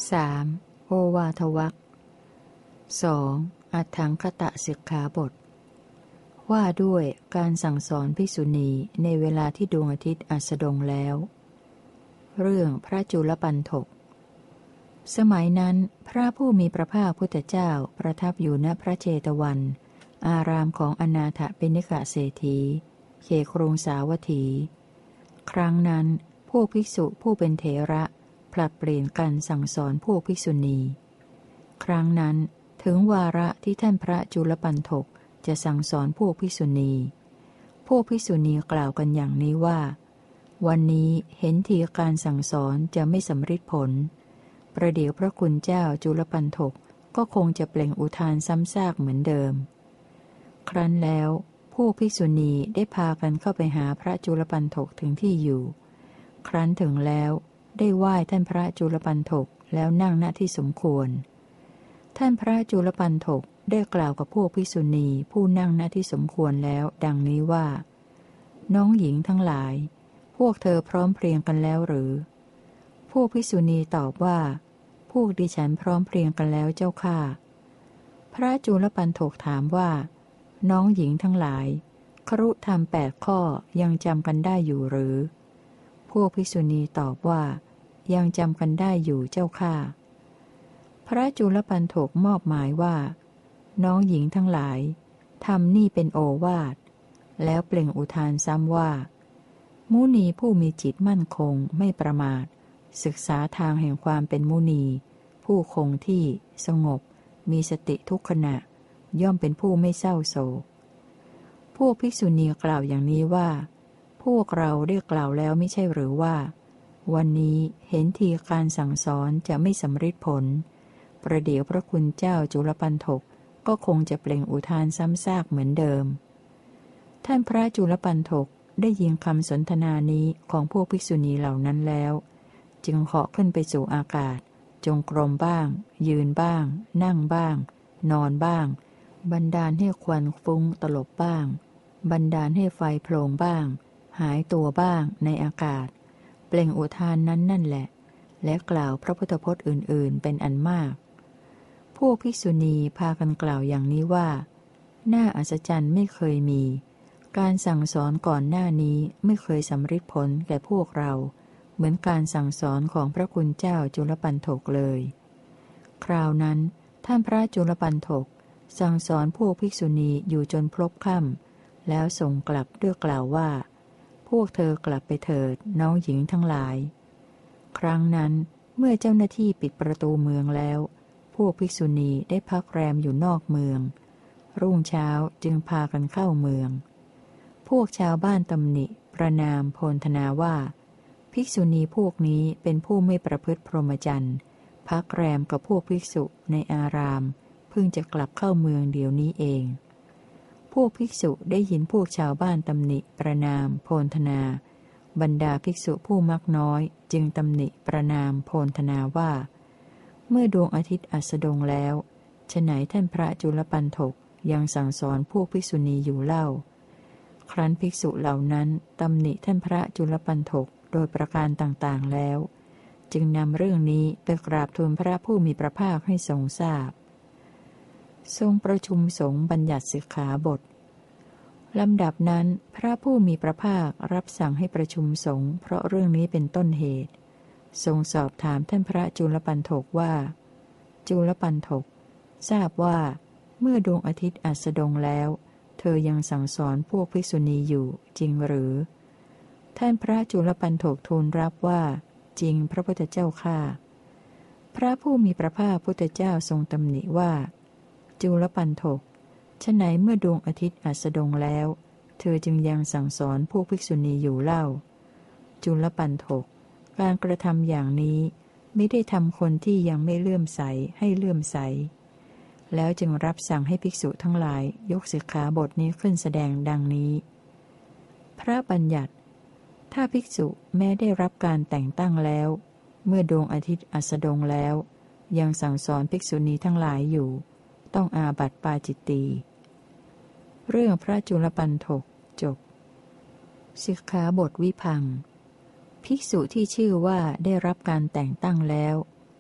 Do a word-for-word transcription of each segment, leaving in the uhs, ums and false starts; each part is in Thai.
สามโอวาทวรรคสองอัฏฐังคตสิกขาบทว่าด้วยการสั่งสอนภิกษุณีในเวลาที่ดวงอาทิตย์อัสดงแล้วเรื่องพระจุลปันถกสมัยนั้นพระผู้มีพระภาคพุทธเจ้าประทับอยู่ณพระเจตวันอารามของอนาถปิณกเศรษฐีเขตกรุงสาวัตถีครั้งนั้นพวกภิกษุผู้เป็นเถระผลัดเปลี่ยนกันสั่งสอนพวกภิกษุณีครั้งนั้นถึงวาระที่ท่านพระจุลปันถกจะสั่งสอนพวกภิกษุณีพวกภิกษุณีกล่าวกันอย่างนี้ว่าวันนี้เห็นทีการสั่งสอนจะไม่สำเร็จผลประเดี๋ยวพระคุณเจ้าจุลปันถกก็คงจะเปล่งอุทานซ้ำซากเหมือนเดิมครั้นแล้วพวกภิกษุณีได้พากันเข้าไปหาพระจุลปันถกถึงที่อยู่ครั้นถึงแล้วได้ไหว้ท่านพระจุลปันถกแล้วนั่งณที่สมควรท่านพระจุลปันถกได้กล่าวกับพวกภิกษุณีผู้นั่งณที่สมควรแล้วดังนี้ว่าน้องหญิงทั้งหลายพวกเธอพร้อมเพรียงกันแล้วหรือพวกภิกษุณีตอบว่าพวกดิฉันพร้อมเพรียงกันแล้วเจ้าข้าพระจุลปันถกถามว่าน้องหญิงทั้งหลายครุธรรมแปดข้อยังจำกันได้อยู่หรือพวกภิกษุณีตอบว่ายังจำกันได้อยู่เจ้าข้าพระจุลปันถกมอบหมายว่าน้องหญิงทั้งหลายทำนี่เป็นโอวาทแล้วเปล่งอุทานซ้ำว่ามุนีผู้มีจิตมั่นคงไม่ประมาทศึกษาทางแห่งความเป็นมุนีผู้คงที่สงบมีสติทุกขณะย่อมเป็นผู้ไม่เศร้าโศกพวกภิกษุณีกล่าวอย่างนี้ว่าพวกเราได้กล่าวแล้วไม่ใช่หรือว่าวันนี้เห็นทีการสั่งสอนจะไม่สำเร็จผลประเดี๋ยวพระคุณเจ้าจุลปันถกก็คงจะเปล่งอุทานซ้ำซากเหมือนเดิมท่านพระจุลปันถกได้ยินคำสนทนานี้ของพวกภิกษุณีเหล่านั้นแล้วจึงเหาะขึ้นไปสู่อากาศจงกรมบ้างยืนบ้างนั่งบ้างนอนบ้างบันดาลให้ควันฟุ้งตลบบ้างบันดาลให้ไฟโผล่บ้างหายตัวบ้างในอากาศเปล่งอุทานนั้นนั่นแหละและกล่าวพระพุทธพจน์อื่นๆเป็นอันมากพวกภิกษุณีพากันกล่าวอย่างนี้ว่าน่าอัศจรรย์ไม่เคยมีการสั่งสอนก่อนหน้านี้ไม่เคยสำเร็จผลแก่พวกเราเหมือนการสั่งสอนของพระคุณเจ้าจุลปันถกเลยคราวนั้นท่านพระจุลปันถกสั่งสอนพวกภิกษุณีอยู่จนพลบค่ำแล้วส่งกลับด้วยกล่าวว่าพวกเธอกลับไปเถิดน้องหญิงทั้งหลายครั้งนั้นเมื่อเจ้าหน้าที่ปิดประตูเมืองแล้วพวกภิกษุณีได้พักแรมอยู่นอกเมืองรุ่งเช้าจึงพากันเข้าเมืองพวกชาวบ้านตำหนิประนามโพลธนาว่าภิกษุณีพวกนี้เป็นผู้ไม่ประพฤติพรหมจรรย์พักแรมกับพวกภิกษุในอารามเพิ่งจะกลับเข้าเมืองเดี๋ยวนี้เองพวกภิกษุได้ยินพวกชาวบ้านตำหนิประนามโพลธนาบรรดาภิกษุผู้มักน้อยจึงตำหนิประนามโพลธนาว่าเมื่อดวงอาทิตย์อัสดงแล้วฉไหนท่านพระจุลปันถกยังสั่งสอนพวกภิกษุณีอยู่เล่าครั้นภิกษุเหล่านั้นตำหนิท่านพระจุลปันถกโดยประการต่างๆแล้วจึงนำเรื่องนี้ไปกราบทูลพระผู้มีพระภาคให้ทรงทราบทรงประชุมสงฆ์บัญญัติสิกขาบทลำดับนั้นพระผู้มีพระภาครับสั่งให้ประชุมสงฆ์เพราะเรื่องนี้เป็นต้นเหตุทรงสอบถามท่านพระจุลปันถกว่าจุลปันถกทราบว่าเมื่อดวงอาทิตย์อัสดงแล้วเธอยังสั่งสอนพวกภิกษุณีอยู่จริงหรือท่านพระจุลปันถกทูลรับว่าจริงพระพุทธเจ้าข้าพระผู้มีพระภาคพุทธเจ้าทรงตำหนิว่าจุลปันถกฉะไหนเมื่อดวงอาทิตย์อัสดงแล้วเธอจึงยังสั่งสอนพวกภิกษุณีอยู่เล่าจุลปันถกการกระทำอย่างนี้ไม่ได้ทำคนที่ยังไม่เลื่อมใสให้เลื่อมใสแล้วจึงรับสั่งให้ภิกษุทั้งหลายยกสิกขาบทนี้ขึ้นแสดงดังนี้พระบัญญัติถ้าภิกษุแม้ได้รับการแต่งตั้งแล้วเมื่อดวงอาทิตย์อัสดงแล้วยังสั่งสอนภิกษุณีทั้งหลายอยู่ต้องอาบัติปาจิตตีเรื่องพระจุลปันถกจบสิกขาบทวิพังภิกษุที่ชื่อว่าได้รับการแต่งตั้งแล้ว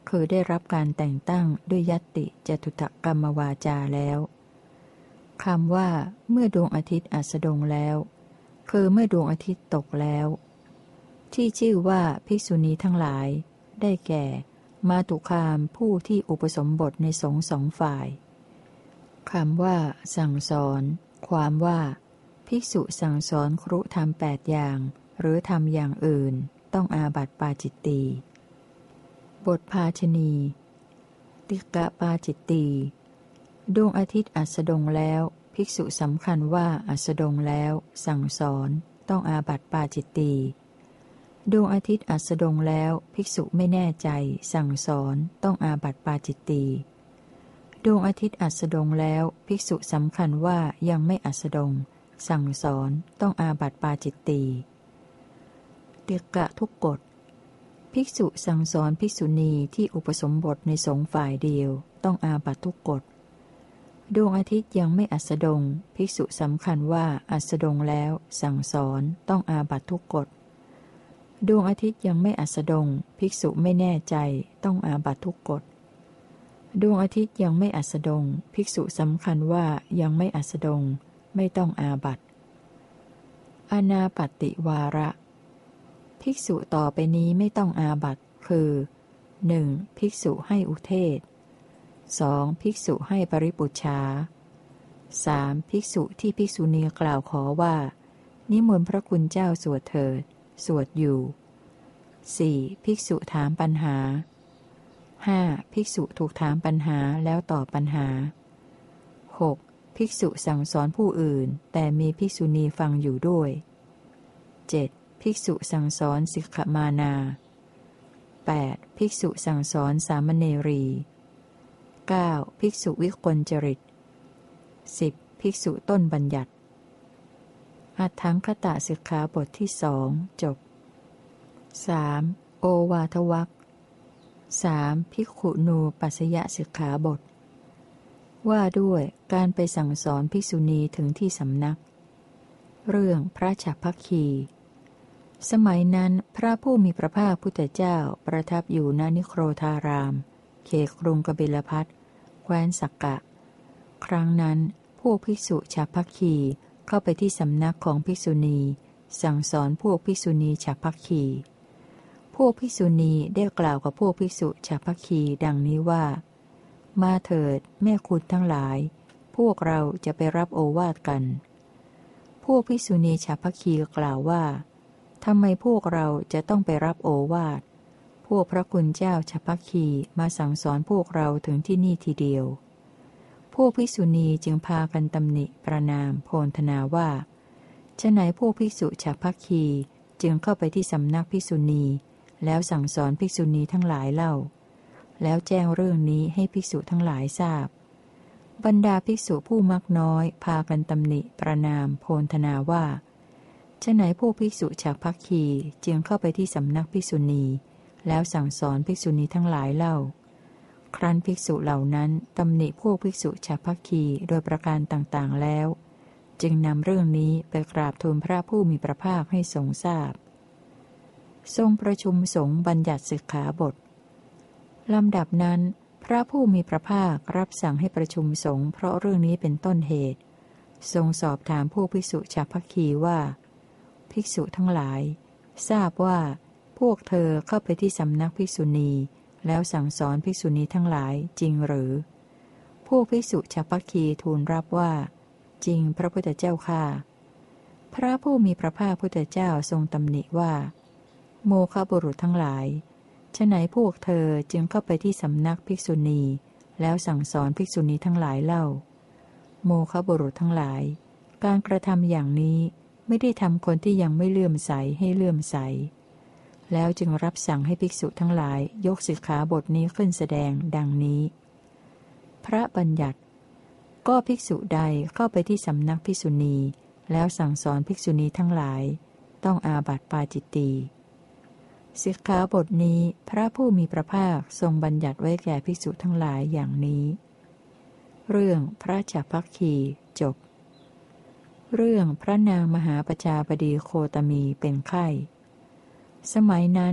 คือได้รับการแต่งตั้งด้วยญัตติจตุถกรรมวาจาแล้วคำว่าเมื่อดวงอาทิตย์อัสดงแล้วคือเมื่อดวงอาทิตย์ตกแล้วที่ชื่อว่าภิกษุณีทั้งหลายได้แก่มาตุคามผู้ที่อุปสมบทในสงฆ์สองฝ่ายคำว่าสั่งสอนความว่าภิกษุสั่งสอนครุธรรมแปดอย่างหรือทำอย่างอื่นต้องอาบัติปาจิตตีบทภาชณีติกะปาจิตตีดวงอาทิตย์อัสดงแล้วภิกษุสำคัญว่าอัสดงแล้วสั่งสอนต้องอาบัติปาจิตตีดวงอาทิตย์อัสดงแล้วภิกษุไม่แน่ใจสั่งสอนต้องอาบัติปาจิตตีดวงอาทิตย์อัสดงแล้วภิกษุสำคัญว่ายังไม่อัสดงสั่งสอนต้องอาบัติปาจิตตีติกะทุกกฎภิกษุสั่งสอนภิกษุณีที่อุปสมบทในสงฆ์ฝ่ายเดียวต้องอาบัติทุกกฎดวงอาทิตย์ยังไม่อัสดงภิกษุสำคัญว่าอัสดงแล้วสั่งสอนต้องอาบัติทุกกฎดวงอาทิตย์ยังไม่อัสดงภิกษุไม่แน่ใจต้องอาบัติทุกกฎดวงอาทิตย์ยังไม่อัสดงภิกษุสำคัญว่ายังไม่อัสดงไม่ต้องอาบัติอานาปัตติวาระภิกษุต่อไปนี้ไม่ต้องอาบัติคือ หนึ่ง. ภิกษุให้อุเทศ สอง. ภิกษุให้ปริปุจฉา สาม. ภิกษุที่ภิกษุณีกล่าวขอว่านิมนต์พระคุณเจ้าสวดเถิดสวดอยู่ สี่. ภิกษุถามปัญหา ห้า. ภิกษุถูกถามปัญหาแล้วตอบปัญหา หก. ภิกษุสั่งสอนผู้อื่นแต่มีภิกษุณีฟังอยู่ด้วย เจ็ด. ภิกษุสั่งสอนสิกขมานา แปด. ภิกษุสั่งสอนสามเณรี เก้า. ภิกษุวิกลจริต สิบ. ภิกษุต้นบัญญัติอัตถังคตสิกขาบทที่สองจบ สาม. โอวาทวรรค สาม. ภิกขุนูปัสสยสิกขาบทว่าด้วยการไปสั่งสอนภิกษุณีถึงที่สำนักเรื่องพระฉัพพคีสมัยนั้นพระผู้มีพระภาคพุทธเจ้าประทับอยู่ณนิโครธารามเขตกรุงกบิลพัสแคว้นสักกะครั้งนั้นพวกภิกษุฉัพพคีเข้าไปที่สำนักของภิกษุณีสั่งสอนพวกภิกษุณีฉัพพคีพวกภิกษุณีได้กล่าวกับพวกภิกษุฉัพพคีดังนี้ว่ามาเถิดแม่คุณทั้งหลายพวกเราจะไปรับโอวาทกันพวกภิกษุณีฉัพพคีกล่าวว่าทำไมพวกเราจะต้องไปรับโอวาทพวกพระคุณเจ้าฉัพพคีมาสั่งสอนพวกเราถึงที่นี่ทีเดียวพวกภิกษุณีจึงพากันตำหนิประนามโพลธนาว่าฉะไหนพวกภิกษุฉัพพคีจึงเข้าไปที่สำนักภิกษุณีแล้วสั่งสอนภิกษุณีทั้งหลายเล่าแล้วแจ้งเรื่องนี้ให้ภิกษุทั้งหลายทราบบรรดาภิกษุผู้มักน้อยพากันตำหนิประนามโพลธนาว่าฉะไหนพวกภิกษุฉัพพคีจึงเข้าไปที่สำนักภิกษุณีแล้วสั่งสอนภิกษุณีทั้งหลายเล่าครั้นภิกษุเหล่านั้นตำหนิพวกภิกษุฉัพพคีโดยประการต่างๆแล้วจึงนำเรื่องนี้ไปกราบทูลพระผู้มีพระภาคให้ทรงทราบทรงประชุมสงฆ์บัญญัติสิกขาบทลำดับนั้นพระผู้มีพระภาครับสั่งให้ประชุมสงฆ์เพราะเรื่องนี้เป็นต้นเหตุทรงสอบถามพวกภิกษุฉัพพคีว่าภิกษุทั้งหลายทราบว่าพวกเธอเข้าไปที่สำนักภิกษุณีแล้วสั่งสอนภิกษุณีทั้งหลายจริงหรือพวกภิกษุฉัพพคีทูลรับว่าจริงพระพุทธเจ้าข้าพระผู้มีพระภาคพุทธเจ้าทรงตำหนิว่าโมฆะบุรุษทั้งหลายฉะไหนพวกเธอจึงเข้าไปที่สำนักภิกษุณีแล้วสั่งสอนภิกษุณีทั้งหลายเล่าโมฆะบุรุษทั้งหลายการกระทำอย่างนี้ไม่ได้ทำคนที่ยังไม่เลื่อมใสให้เลื่อมใสแล้วจึงรับสั่งให้ภิกษุทั้งหลายยกสิกขาบทนี้ขึ้นแสดงดังนี้พระบัญญัติก็ภิกษุใดเข้าไปที่สำนักภิกษุณีแล้วสั่งสอนภิกษุณีทั้งหลายต้องอาบัติปาจิตตีสิกขาบทนี้พระผู้มีพระภาคทรงบัญญัติไว้แก่ภิกษุทั้งหลายอย่างนี้เรื่องพระฉัพพคีจบเรื่องพระนางมหาประชาบดีโคตมีเป็นไข้สมัยนั้น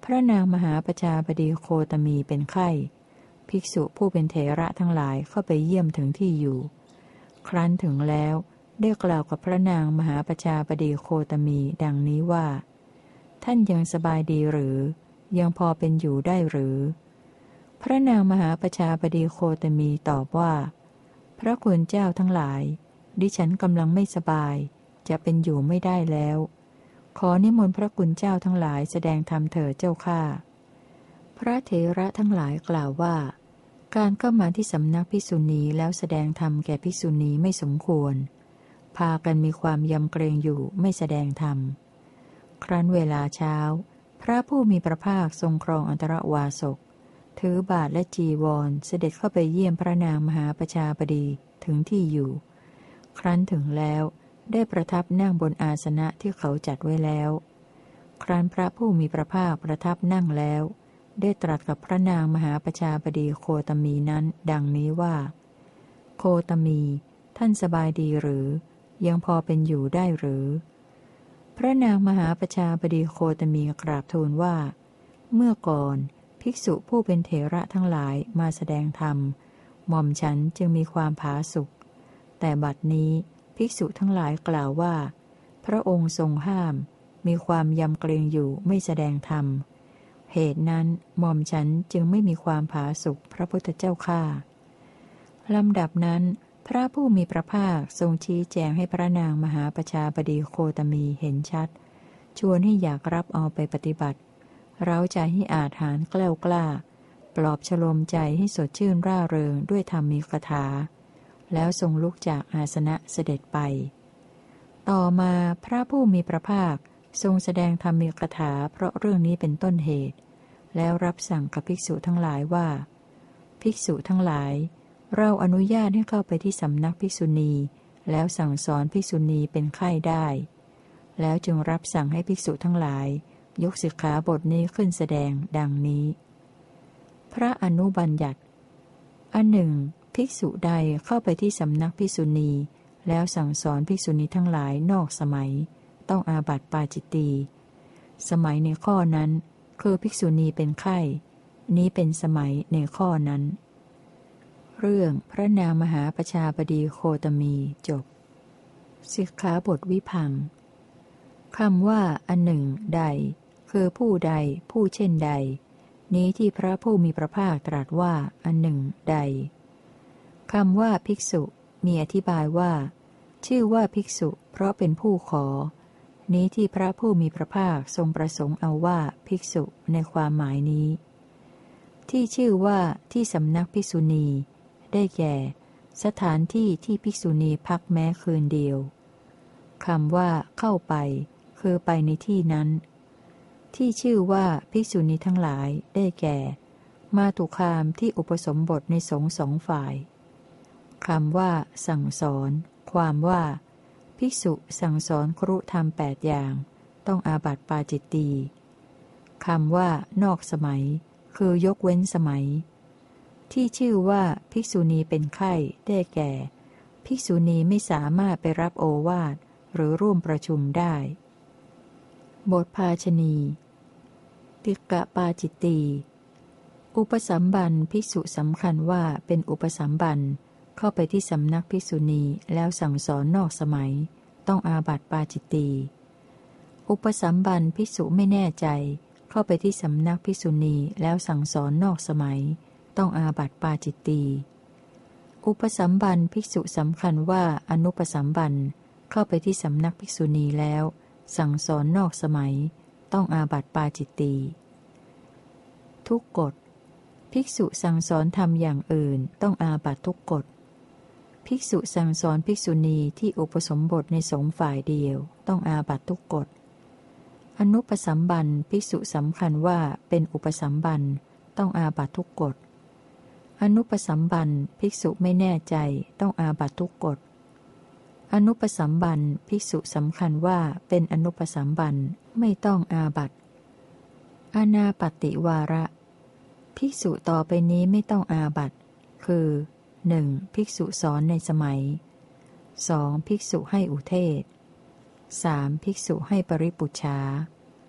พระนางมหาประชาบดีโคตมีเป็นไข้ภิกษุผู้เป็นเถระทั้งหลายเข้าไปเยี่ยมถึงที่อยู่ครั้นถึงแล้วได้กล่าวกับพระนางมหาประชาบดีโคตมีดังนี้ว่าท่านยังสบายดีหรือยังพอเป็นอยู่ได้หรือพระนางมหาประชาบดีโคตมีตอบว่าพระคุณเจ้าทั้งหลายดิฉันกำลังไม่สบายจะเป็นอยู่ไม่ได้แล้วขอนิมนต์พระคุณเจ้าทั้งหลายแสดงธรรมเถิดเจ้าข้าพระเถระทั้งหลายกล่าวว่าการเข้ามาที่สำนักภิกษุณีแล้วแสดงธรรมแก่ภิกษุณีไม่สมควรพากันมีความยำเกรงอยู่ไม่แสดงธรรมครั้นเวลาเช้าพระผู้มีพระภาคทรงครองอันตรวาสกถือบาทและจีวรเสด็จเข้าไปเยี่ยมพระนางมหาประชาบดีถึงที่อยู่ครั้นถึงแล้วได้ประทับนั่งบนอาสนะที่เขาจัดไว้แล้วครั้นพระผู้มีพระภาคประทับนั่งแล้วได้ตรัสกับพระนางมหาประชาบดีโคตมีนั้นดังนี้ว่าโคตมีท่านสบายดีหรือยังพอเป็นอยู่ได้หรือพระนางมหาประชาบดีโคตมีกราบทูลว่าเมื่อก่อนภิกษุผู้เป็นเถระทั้งหลายมาแสดงธรรมหม่อมฉันจึงมีความผาสุกแต่บัดนี้ภิกษุทั้งหลายกล่าวว่าพระองค์ทรงห้ามมีความยำเกรงอยู่ไม่แสดงธรรมเหตุนั้นหม่อมฉันจึงไม่มีความผาสุกพระพุทธเจ้าข้าลำดับนั้นพระผู้มีพระภาคทรงชี้แจงให้พระนางมหาประชาบดีโคตมีเห็นชัดชวนให้อยากรับเอาไปปฏิบัติเร้าใจให้อาถรรพ์กล้ากล้าปลอบฉลมใจให้สดชื่นร่าเริงด้วยธรรมีคาถาแล้วทรงลุกจากอาสนะเสด็จไปต่อมาพระผู้มีพระภาคทรงแสดงธรรมีคาถาเพราะเรื่องนี้เป็นต้นเหตุแล้วรับสั่งกับภิกษุทั้งหลายว่าภิกษุทั้งหลายเราอนุญาตให้เข้าไปที่สำนักภิกษุณีแล้วสั่งสอนภิกษุณีเป็นไข้ได้แล้วจึงรับสั่งให้ภิกษุทั้งหลายยกสิกขาบทนี้ขึ้นแสดงดังนี้พระอนุบัญญัติอันหนึ่งภิกษุใดเข้าไปที่สำนักภิกษุณีแล้วสั่งสอนภิกษุณีทั้งหลายนอกสมัยต้องอาบัติปาจิตตีสมัยในข้อนั้นคือภิกษุณีเป็นไข้นี้เป็นสมัยในข้อนั้นเรื่องพระนางมหาประชาบดีโคตมีจบสิกขาบทวิพังค์คำว่าอันหนึ่งใดคือผู้ใดผู้เช่นใดนี้ที่พระผู้มีพระภาคตรัสว่าอันหนึ่งใดคำว่าภิกษุมีอธิบายว่าชื่อว่าภิกษุเพราะเป็นผู้ขอนี้ที่พระผู้มีพระภาคทรงประสงค์เอาว่าภิกษุในความหมายนี้ที่ชื่อว่าที่สำนักภิกษุณีได้แก่สถานที่ที่ภิกษุณีพักแม้คืนเดียวคำว่าเข้าไปคือไปในที่นั้นที่ชื่อว่าภิกษุณีทั้งหลายได้แก่มาตุคามที่อุปสมบทในสงฆ์สองฝ่ายคำว่าสั่งสอนความว่าภิกษุสั่งสอนครุธรรมแปดอย่างต้องอาบัติปาจิตตีคำว่านอกสมัยคือยกเว้นสมัยที่ชื่อว่าภิกษุณีเป็นไข้ได้แก่ภิกษุณีไม่สามารถไปรับโอวาทหรือร่วมประชุมได้บทภาชณีติกะปาจิตตีอุปสัมบันภิกษุสำคัญว่าเป็นอุปสัมบันเข้าไปที่สำนักภิกษุณีแล้วสั่งสอนนอกสมัยต้องอาบัติปาจิตตีอุปสัมบันภิกษุไม่แน่ใจเข้าไปที่สำนักภิกษุณีแล้วสั่งสอนนอกสมัยต้องอาบัติปาจิตตีอุปสัมบันภิกษุสำคัญว่าอนุปสัมบันเข้าไปที่สำนักภิกษุณีแล้วสั่งสอนนอกสมัยต้องอาบัติปาจิตตีทุกกฎภิกษุสั่งสอนทำอย่างอื่นต้องอาบัติทุกกฎภิกษุสั่งสอนภิกษุณีที่อุปสมบทในสงฆ์ฝ่ายเดียวต้องอาบัติทุกกฎอนุปสัมบันภิกษุสำคัญว่าเป็นอุปสัมบันต้องอาบัติทุกกฎอนุปสัมบันภิกษุไม่แน่ใจต้องอาบัติทุกกฎอนุปสัมบันภิกษุสำคัญว่าเป็นอนุปสัมบันไม่ต้องอาบัติอานาปฏิวาระภิกษุต่อไปนี้ไม่ต้องอาบัติคือหนึ่งภิกษุสอนในสมัยสองภิกษุให้อุเทศสามภิกษุให้ปริปุชฌา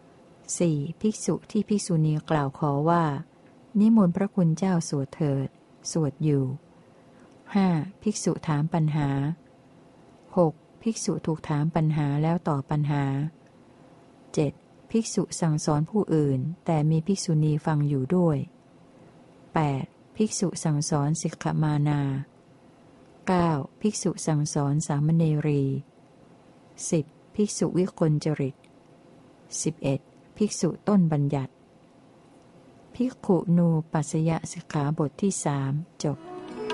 สี่ ภิกษุที่ภิกษุณีกล่าวขอว่านิมนต์พระคุณเจ้าสวดเถิดสวดอยู่ ห้า ภิกษุถามปัญหา หก ภิกษุถูกถามปัญหาแล้วตอบปัญหา เจ็ด ภิกษุสั่งสอนผู้อื่นแต่มีภิกษุณีฟังอยู่ด้วย แปด ภิกษุสั่งสอนสิกขมานา เก้า ภิกษุสั่งสอนสามเณรี สิบ ภิกษุวิกลจริต สิบเอ็ด ภิกษุต้นบัญญัติภิกขุนูปัสสยสิกขาบทที่สามจบ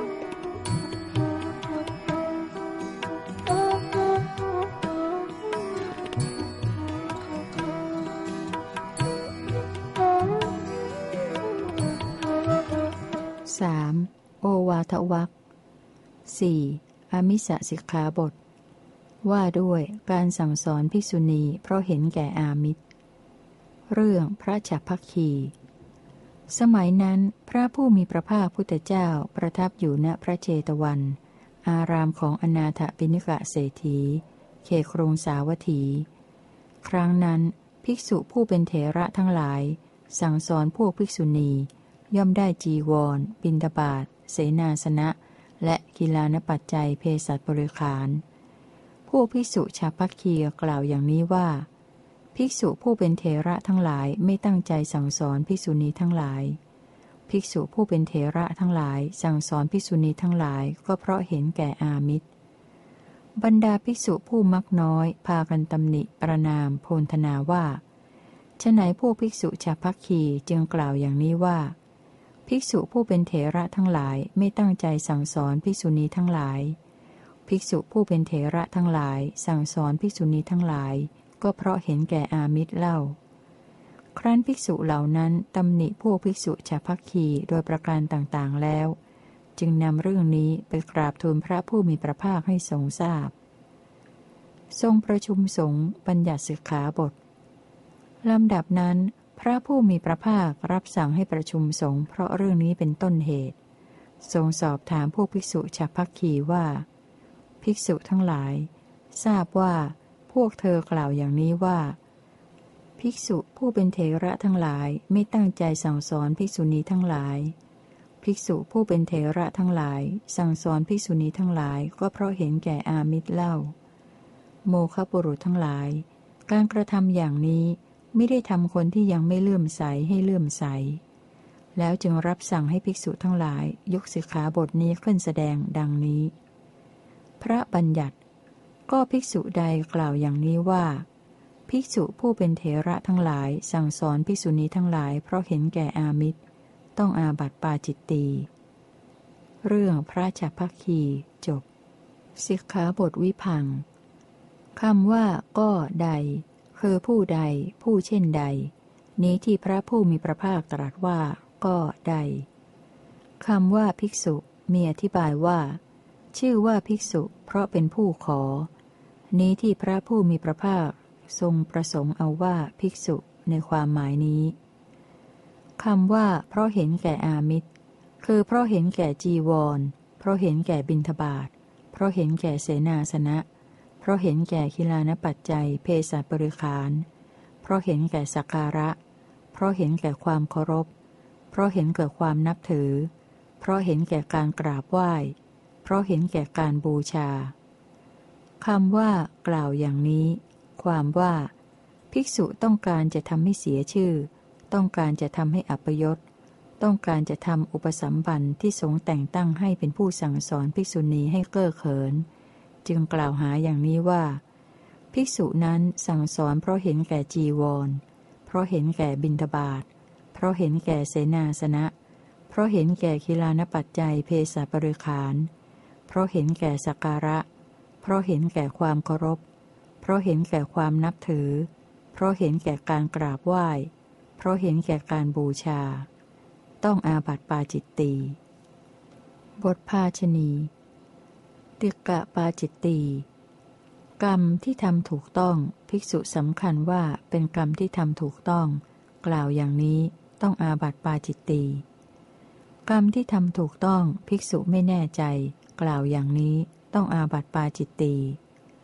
สามโอวาทวรรคสี่อามิสสิกขาบทว่าด้วยการสั่งสอนภิกษุณีเพราะเห็นแก่อามิสเรื่องพระฉัพพคีสมัยนั้นพระผู้มีพระภาคพุทธเจ้าประทับอยู่ณพระเจตวันอารามของอนาถปิณกเศรษฐีเขตกรุงสาวัตถีครั้งนั้นภิกษุผู้เป็นเถระทั้งหลายสั่งสอนพวกภิกษุณีย่อมได้จีวรบิณฑบาตเสนาสนะและกิลานปัจจัยเภสัชบริขารพวกภิกษุฉัพพคีกล่าวอย่างนี้ว่าภิกษุผู้เป็นเถระทั้งหลายไม่ตั้งใจสั่งสอนภิกษุณีทั้งหลายภิกษุผู้เป็นเถระทั้งหลายสั่งสอนภิกษุณีทั้งหลายก็เพราะเห็นแก่อามิสบรรดาภิกษุผู้มักน้อยพากันตำหนิประณามโพลธนาว่าฉะไหนพวกภิกษุฉัพพคีจึงกล่าวอย่างนี้ว่าภิกษุผู้เป็นเถระทั้งหลายไม่ตั้งใจสั่งสอนภิกษุณีทั้งหลายภิกษุผู้เป็นเถระทั้งหลายสั่งสอนภิกษุณีทั้งหลายก็เพราะเห็นแก่อามิสเล่าครั้นภิกษุเหล่านั้นตำหนิพวกภิกษุฉัพพคีโดยประการต่างๆแล้วจึงนำเรื่องนี้ไปกราบทูลพระผู้มีพระภาคให้ทรงทราบทรงประชุมสงฆ์บัญญัติสิกขาบทลำดับนั้นพระผู้มีพระภาครับสั่งให้ประชุมสงฆ์เพราะเรื่องนี้เป็นต้นเหตุทรงสอบถามพวกภิกษุฉัพพคีว่าภิกษุทั้งหลายทราบว่าพวกเธอกล่าวอย่างนี้ว่าภิกษุผู้เป็นเถระทั้งหลายไม่ตั้งใจสั่งสอนภิกษุณีทั้งหลายภิกษุผู้เป็นเถระทั้งหลายสั่งสอนภิกษุณีทั้งหลายก็เพราะเห็นแก่อามิสเล่าโมฆะบุรุษทั้งหลายการกระทำอย่างนี้ไม่ได้ทำคนที่ยังไม่เลื่อมใสให้เลื่อมใสแล้วจึงรับสั่งให้ภิกษุทั้งหลายยกสิกขาบทนี้ขึ้นแสดงดังนี้พระบัญญัติก็ภิกษุใดกล่าวอย่างนี้ว่าภิกษุผู้เป็นเถระทั้งหลายสั่งสอนภิกษุณีทั้งหลายเพราะเห็นแก่อามิสต้องอาบัติปาจิตตีเรื่องพระฉัพพคีจบสิกขาบทวิพังค์คำว่าก็ใดคือผู้ใดผู้เช่นใดนี้ที่พระผู้มีพระภาคตรัสว่าก็ใดคำว่าภิกษุมีอธิบายว่าชื่อว่าภิกษุเพราะเป็นผู้ขอนี้ที่พระผู้มีพระภาคทรงประสงค์เอาว่าภิกษุในความหมายนี้คำว่าเพราะเห็นแก่อามิสคือเพราะเห็นแก่จีวรเพราะเห็นแก่บิณฑบาตเพราะเห็นแก่เสนาสนะเพราะเห็นแก่กิลานปัจจัยเภสัชบริขารเพราะเห็นแก่สักการะเพราะเห็นแก่ความเคารพเพราะเห็นแก่ความนับถือเพราะเห็นแก่การกราบไหว้เพราะเห็นแก่การบูชาคำว่ากล่าวอย่างนี้ความว่าภิกษุต้องการจะทำให้เสียชื่อต้องการจะทำให้อัปยศต้องการจะทำอุปสัมบันที่สงฆ์แต่งตั้งให้เป็นผู้สั่งสอนภิกษุณีให้เก้อเขินจึงกล่าวหาอย่างนี้ว่าภิกษุนั้นสั่งสอนเพราะเห็นแก่จีวรเพราะเห็นแก่บิณฑบาตเพราะเห็นแก่เสนาสนะเพราะเห็นแก่กิลานปัจจัยเภสัชบริขารเพราะเห็นแก่สักการะเพราะเห็นแก่ความเคารพเพราะเห็นแก่ความนับถือเพราะเห็นแก่การกราบไหว้เพราะเห็นแก่การบูชาต้องอาบัติปาจิตตีบทภาชณีติกะปาจิตตีกรรมที่ทำถูกต้องภิกษุสำคัญว่าเป็นกรรมที่ทำถูกต้องกล่าวอย่างนี้ต้องอาบัติปาจิตตีกรรมที่ทำถูกต้องภิกษุไม่แน่ใจกล่าวอย่างนี้ต้องอาบัติปาจิตตี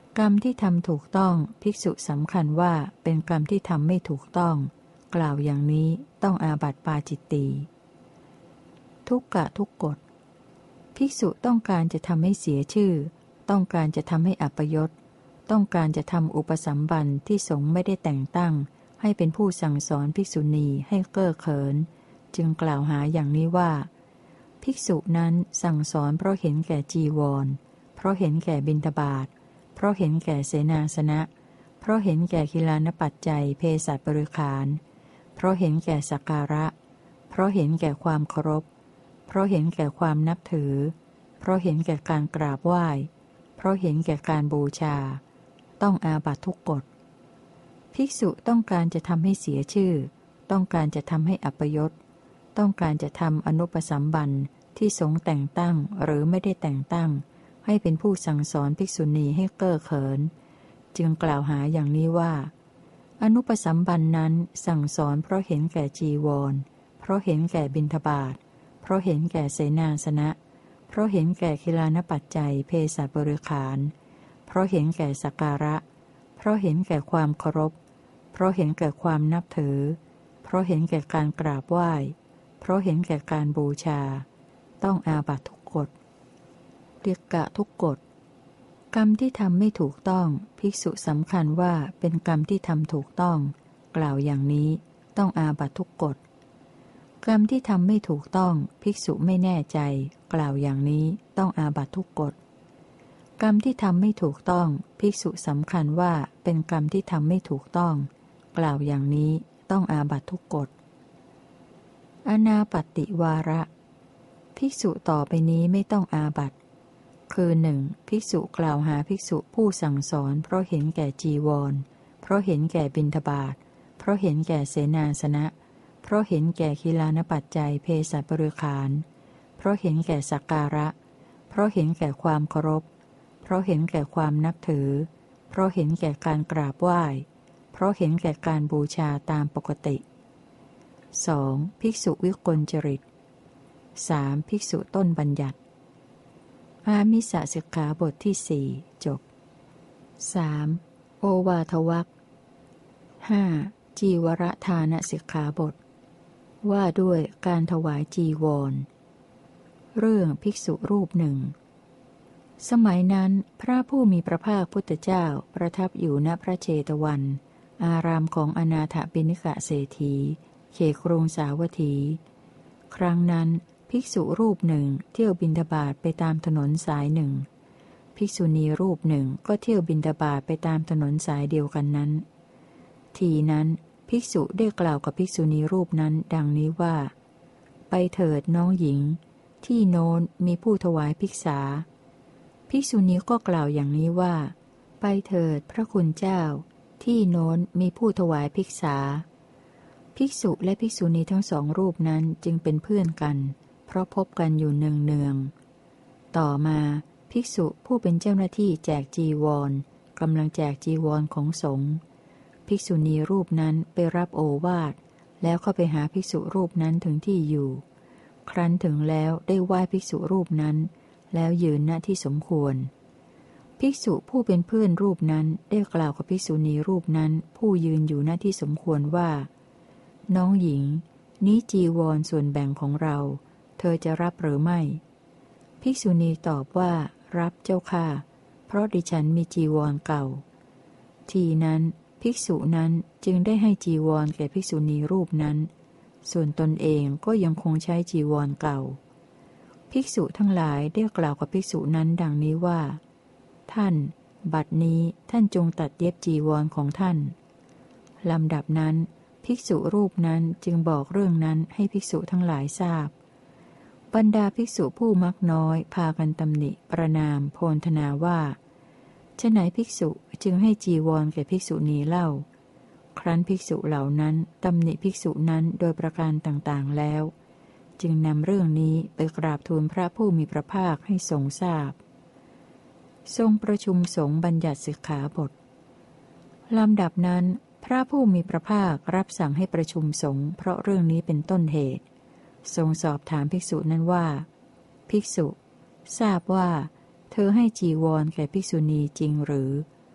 กรรมที่ทำถูกต้องภิกษุสำคัญว่าเป็นกรรมที่ทำไม่ถูกต้องกล่าวอย่างนี้ต้องอาบัติปาจิตตีทุกกะทุกกฎภิกษุต้องการจะทำให้เสียชื่อต้องการจะทำให้อัปยศต้องการจะทำอุปสัมบันที่สงฆ์ไม่ได้แต่งตั้งให้เป็นผู้สั่งสอนภิกษุณีให้เก้อเขินจึงกล่าวหาอย่างนี้ว่าภิกษุนั้นสั่งสอนเพราะเห็นแก่จีวรเพราะเห็นแก่บิณฑบาตเพราะเห็นแก่เสนาสนะเพราะเห็นแก่กิลานปัจจัยเภสัชบริขารเพราะเห็นแก่สักการะเพราะเห็นแก่ความเคารพเพราะเห็นแก่ความนับถือเพราะเห็นแก่การกราบไหว้เพราะเห็นแก่การบูชาต้องอาบัตทุกกฎภิกษุต้องการจะทำให้เสียชื่อต้องการจะทำให้อัปยศต้องการจะทำอนุปสัมบันที่สงฆ์แต่งตั้งหรือไม่ได้แต่งตั้งให้เป็นผู้สั่งสอนภิกษุณีให้เก้อเขินจึงกล่าวหาอย่างนี้ว่าอนุปสัมบันนั้นสั่งสอนเพราะเห็นแก่จีวรเพราะเห็นแก่บิณฑบาตเพราะเห็นแก่เสนาสนะเพราะเห็นแก่กิลานปัจจัยเภสัชบริขารเพราะเห็นแก่สักการะเพราะเห็นแก่ความเคารพเพราะเห็นแก่ความนับถือเพราะเห็นแก่การกราบไหว้เพราะเห็นแก่การบูชาต้องอาบัตทุกกฎเรียกกะทุกกฎกรรมที่ทำไม่ถูกต้องภิกษุสำคัญว่าเป็นกรรมที่ทำถูกต้องกล่าวอย่างนี้ต้องอาบัตทุกกฎกรรมที่ทำไม่ถูกต้องภิกษุไม่แน่ใจกล่าวอย่างนี้ต้องอาบัตทุกกฎกรรมที่ทำไม่ถูกต้องภิกษุสำคัญว่าเป็นกรรมที่ทำไม่ถูกต้องกล่าวอย่างนี้ต้องอาบัตทุกกฎอนาปัตติวาระภิกษุต่อไปนี้ไม่ต้องอาบัติคือหนึ่งภิกษุกล่าวหาภิกษุผู้สั่งสอนเพราะเห็นแก่จีวรเพราะเห็นแก่บิณฑบาตเพราะเห็นแก่เสนาสนะเพราะเห็นแก่กิลานปัจจัยเภสัชบริขารเพราะเห็นแก่สักการะเพราะเห็นแก่ความเคารพเพราะเห็นแก่ความนับถือเพราะเห็นแก่การกราบไหว้เพราะเห็นแก่การบูชาตามปกติ สอง. ภิกษุวิกลจริต สาม. ภิกษุต้นบัญญัติอามิสสิกขาบทที่สี่จบ สาม. โอวาทวรรค ห้า. จีวรทานสิกขาบทว่าด้วยการถวายจีวรเรื่องภิกษุรูปหนึ่งสมัยนั้นพระผู้มีพระภาคพุทธเจ้าประทับอยู่ณพระเชตวันอารามของอนาถบิณฑิกเศรษฐีเขตกรุงสาวัตถีครั้งนั้นภิกษุรูปหนึ่งเที่ยวบิณฑบาตไปตามถนนสายหนึ่งภิกษุณีรูปหนึ่งก็เที่ยวบิณฑบาตไปตามถนนสายเดียวกันนั้นทีนั้นภิกษุได้กล่าวกับภิกษุณีรูปนั้นดังนี้ว่าไปเถิดน้องหญิงที่โน้นมีผู้ถวายภิกษาภิกษุณีก็กล่าวอย่างนี้ว่าไปเถิดพระคุณเจ้าที่โน้นมีผู้ถวายภิกษาภิกษุและภิกษุณีทั้งสองรูปนั้นจึงเป็นเพื่อนกันเพราะพบกันอยู่เนืองๆต่อมาภิกษุผู้เป็นเจ้าหน้าที่แจกจีวรกำลังแจกจีวรของสงฆ์ภิกษุณีรูปนั้นไปรับโอวาทแล้วเข้าไปหาภิกษุรูปนั้นถึงที่อยู่ครั้นถึงแล้วได้ไหว้ภิกษุรูปนั้นแล้วยืนณที่สมควรภิกษุผู้เป็นเพื่อนรูปนั้นได้กล่าวกับภิกษุณีรูปนั้นผู้ยืนอยู่ณที่สมควรว่าน้องหญิงนี้จีวรส่วนแบ่งของเราเธอจะรับหรือไม่ภิกษุณีตอบว่ารับเจ้าค่ะเพราะดิฉันมีจีวรเก่าทีนั้นภิกษุนั้นจึงได้ให้จีวรแก่ภิกษุณีรูปนั้นส่วนตนเองก็ยังคงใช้จีวรเก่าภิกษุทั้งหลายได้กล่าวกับภิกษุนั้นดังนี้ว่าท่านบัดนี้ท่านจงตัดเย็บจีวรของท่านลำดับนั้นภิกษุรูปนั้นจึงบอกเรื่องนั้นให้ภิกษุทั้งหลายทราบบรรดาภิกษุผู้มักน้อยพากันตำหนิประณามโพลธนาว่าฉะไหนภิกษุจึงให้จีวรแก่ภิกษุณีเล่าครั้นภิกษุเหล่านั้นตำหนิภิกษุนั้นโดยประการต่างๆแล้วจึงนำเรื่องนี้ไปกราบทูลพระผู้มีพระภาคให้ทรงทราบทรงประชุมสงฆ์บัญญัติสิกขาบทลำดับนั้นพระผู้มีพระภาครับสั่งให้ประชุมสงฆ์เพราะเรื่องนี้เป็นต้นเหตุทรงสอบถามภิกษุนั้นว่าภิกษุทราบว่าเธอให้จีวรแก่ภิกษุณีจริงหรือ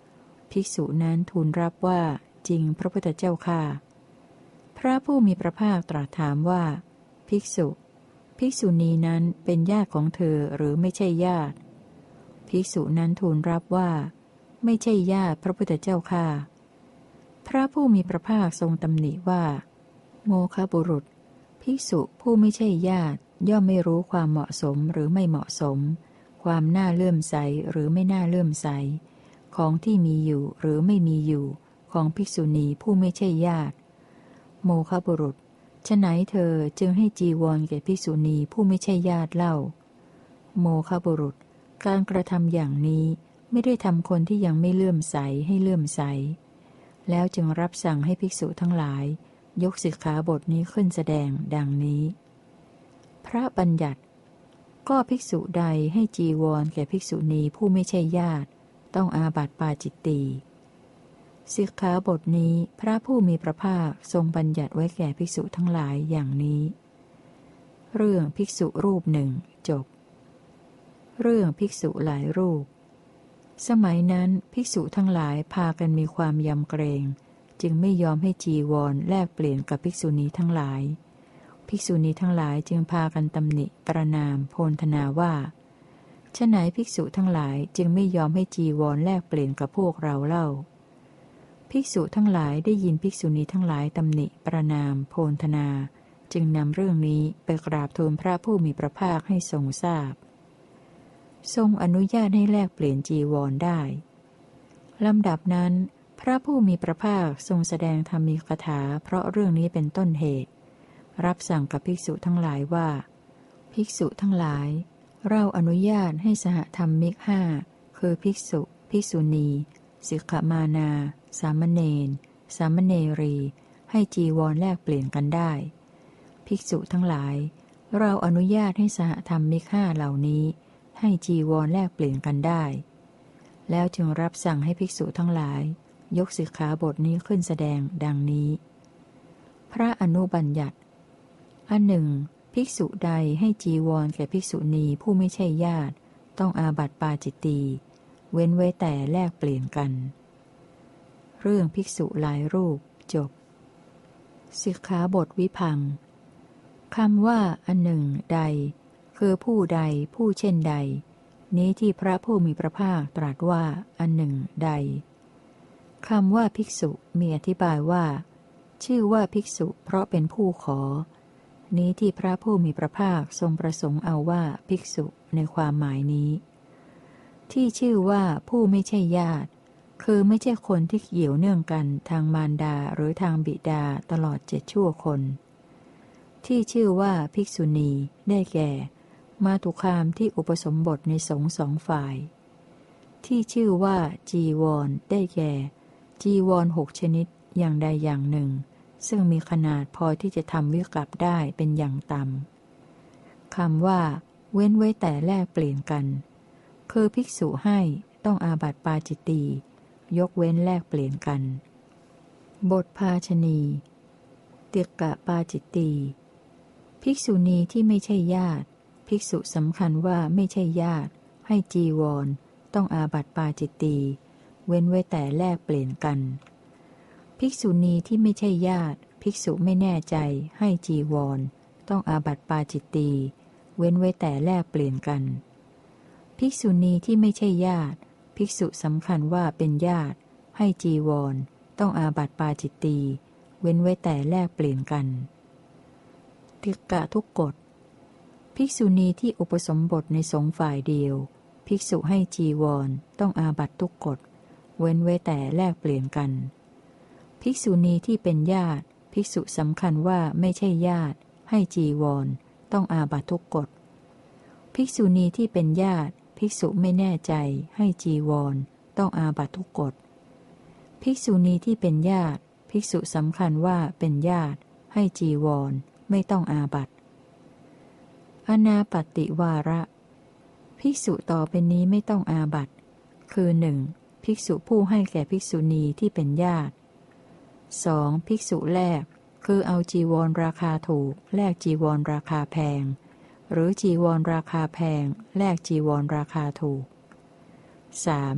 ภิกษุนั้นทูลรับว่าจริงพระพุทธเจ้าข้าพระผู้มีพระภาคตรัสถามว่าภิกษุภิกษุณีนั้นเป็นญาติของเธอหรือไม่ใช่ญาติภิกษุนั้นทูลรับว่าไม่ใช่ญาติพระพุทธเจ้าข้าพระผู้มีพระภาคทรงตำหนิว่าโมฆะบุรุษภิกษุผู้ไม่ใช่ญาติย่อมไม่รู้ความเหมาะสมหรือไม่เหมาะสมความน่าเลื่อมใสหรือไม่น่าเลื่อมใสของที่มีอยู่หรือไม่มีอยู่ของภิกษุณีผู้ไม่ใช่ญาติโมฆะบุรุษฉะไหนเธอจึงให้จีวรแก่ภิกษุณีผู้ไม่ใช่ญาติเล่าโมฆะบุรุษการกระทำอย่างนี้ไม่ได้ทำคนที่ยังไม่เลื่อมใสให้เลื่อมใสแล้วจึงรับสั่งให้ภิกษุทั้งหลายยกสิกขาบทนี้ขึ้นแสดงดังนี้พระบัญญัติก็ภิกษุใดให้จีวรแก่ภิกษุณีผู้ไม่ใช่ญาติต้องอาบัติปาจิตตีสิกขาบทนี้พระผู้มีพระภาคทรงบัญญัติไว้แก่ภิกษุทั้งหลายอย่างนี้เรื่องภิกษุรูปหนึ่งจบเรื่องภิกษุหลายรูปสมัยนั้นภิกษุทั้งหลายพากันมีความยำเกรงจึงไม่ยอมให้จีวรแลกเปลี่ยนกับภิกษุณีทั้งหลายภิกษุณีทั้งหลายจึงพากันตำหนิประณามโพลธนาว่าฉะไหนภิกษุทั้งหลายจึงไม่ยอมให้จีวรแลกเปลี่ยนกับพวกเราเล่าภิกษุทั้งหลายได้ยินภิกษุณีทั้งหลายตำหนิประณามโพลธนาจึงนำเรื่องนี้ไปกราบทูลพระผู้มีพระภาคให้ทรงทราบทรงอนุญาตให้แลกเปลี่ยนจีวรได้ลำดับนั้นพระผู้มีพระภาคทรงแสดงธรรมีกถาเพราะเรื่องนี้เป็นต้นเหตุรับสั่งกับภิกษุทั้งหลายว่าภิกษุทั้งหลายเราอนุญาตให้สหธรรมิกห้าคือภิกษุภิกษุณีสิกขมานาสามเณรสามเณรีให้จีวรแลกเปลี่ยนกันได้ภิกษุทั้งหลายเราอนุญาตให้สหธรรมิกห้าเหล่านี้ให้จีวรแลกเปลี่ยนกันได้แล้วจึงรับสั่งให้ภิกษุทั้งหลายยกสิกขาบทนี้ขึ้นแสดงดังนี้พระอนุบัญญัติอันหนึ่งภิกษุใดให้จีวรแก่ภิกษุณีผู้ไม่ใช่ญาติต้องอาบัติปาจิตตีเว้นไว้แต่แลกเปลี่ยนกันเรื่องภิกษุหลายรูปจบสิกขาบทวิพังค์คำว่าอันหนึ่งใดคือผู้ใดผู้เช่นใดนี้ที่พระผู้มีพระภาคตรัสว่าอันหนึ่งใดคำว่าภิกษุมีอธิบายว่าชื่อว่าภิกษุเพราะเป็นผู้ขอนี้ที่พระผู้มีพระภาคทรงประสงค์เอาว่าภิกษุในความหมายนี้ที่ชื่อว่าผู้ไม่ใช่ญาติคือไม่ใช่คนที่เกี่ยวเนื่องกันทางมารดาหรือทางบิดาตลอดเจ็ดชั่วคนที่ชื่อว่าภิกษุณีได้แก่มาตุคามที่อุปสมบทในสงฆ์สองฝ่ายที่ชื่อว่าจีวรได้แก่จีวรหกชนิดอย่างใดอย่างหนึ่งซึ่งมีขนาดพอที่จะทำวิกัปได้เป็นอย่างต่ำคำว่าเว้นไว้แต่แลกเปลี่ยนกันคือภิกษุให้ต้องอาบัติปาจิตตียกเว้นแลกเปลี่ยนกันบทภาชณีติกะปาจิตตีภิกษุณีที่ไม่ใช่ญาติภิกษุสำคัญว่าไม่ใช่ญาติให้จีวรต้องอาบัติปาจิตตีเว้นไว้แต่แลกเปลี่ยนกันภิกษุณีที่ไม่ใช่ญาติภิกษุไม่แน่ใจให้จีวรต้องอาบัติปาจิตตีเว้นไว้แต่แลกเปลี่ยนกันภิกษุณีที่ไม่ใช่ญาติภิกษุสำคัญว่าเป็นญาติให้จีวรต้องอาบัติปาจิตตีเว้นไว้แต่แลกเปลี่ยนกันติกะทุกกฎภิกษุณีที่อุปสมบทในสงฆ์ฝ่ายเดียวภิกษุให้จีวรต้องอาบัติทุกกฎเว้นไว้แต่แลกเปลี่ยนกันภิกษุณีที่เป็นญาติภิกษุสำคัญว่าไม่ใช่ญาติให้จีวรต้องอาบัติทุกกฎภิกษุณีที่เป็นญาติภิกษุไม่แน่ใจให้จีวรต้องอาบัติทุกกฎภิกษุณีที่เป็นญาติภิกษุสำคัญว่าเป็นญาติให้จีวรไม่ต้องอาบัติอนาปัตติวาระภิกษุต่อไปนี้ไม่ต้องอาบัติคือหนึ่งภิกษุผู้ให้แก่ภิกษุณีที่เป็นญาติสองภิกษุแลกคือเอาจีวรราคาถูกแลกจีวรราคาแพงหรือจีวรราคาแพงแลกจีวรราคาถูกสามภิ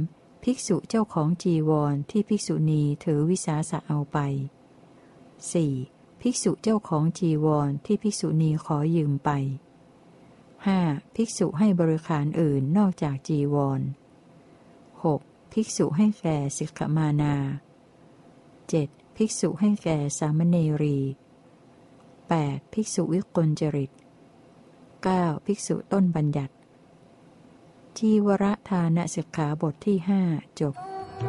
ภิกษุเจ้าของจีวรที่ภิกษุณีถือวิสาสะเอาไป สี่. ภิกษุเจ้าของจีวรที่ภิกษุณีขอยืมไป ห้า. ภิกษุให้บริขารอื่นนอกจากจีวร หก. ภิกษุให้แก่สิกขมานา เจ็ด. ภิกษุให้แก่สามเณรี แปด. ภิกษุวิกลจริต เก้า. ภิกษุต้นบัญญัติจีวรทานสิกขาบทที่ห้าจบ